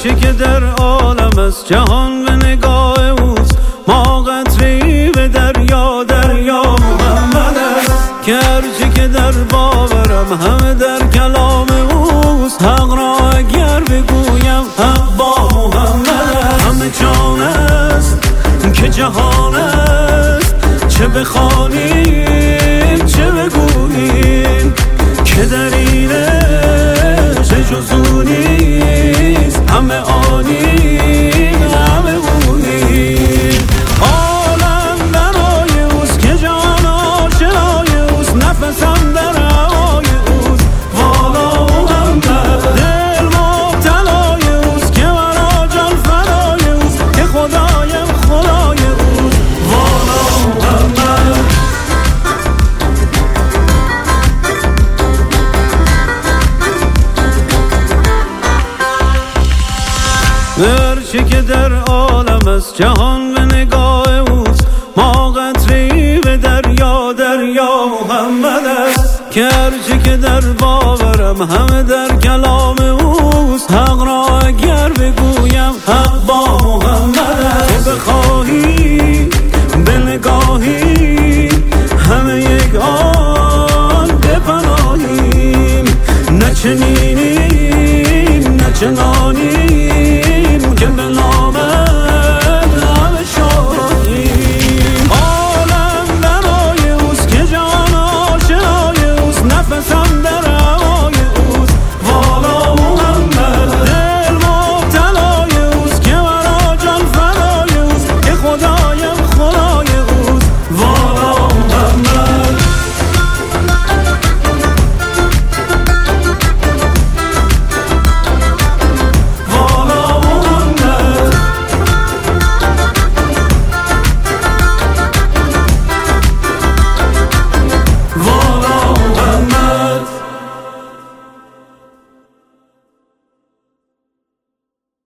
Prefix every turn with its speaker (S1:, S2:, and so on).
S1: گرچه که در عالم است جهان به نگاه اوست، ما قطره‌ای به دریا، دریا محمد است. گرچه که در باورم همه در کلام اوست، حق را اگر بگویم حق با محمد است. همه جان است که جهان است، چه بخوانیم چه بگوییم که در اینه چه جز او نیست، همه آنیم همه اونیم. عالم برای اوست که جان آشنای اوست، نفسم در هوای اوست والا محمد. دل مبتلای اوست که مرا جان فدای اوست، که خدایم خدای اوست والا محمد. گرچه که در عالم است جهان به نگاه اوست، ما قطره‌ای به دریا، دریا محمد است. گرچه که در باورم همه در کلام اوست، حق را اگر بگویم حق با محمد است. تو بخواهی به نگاهی همه یک آن بپناهیم، نه چنین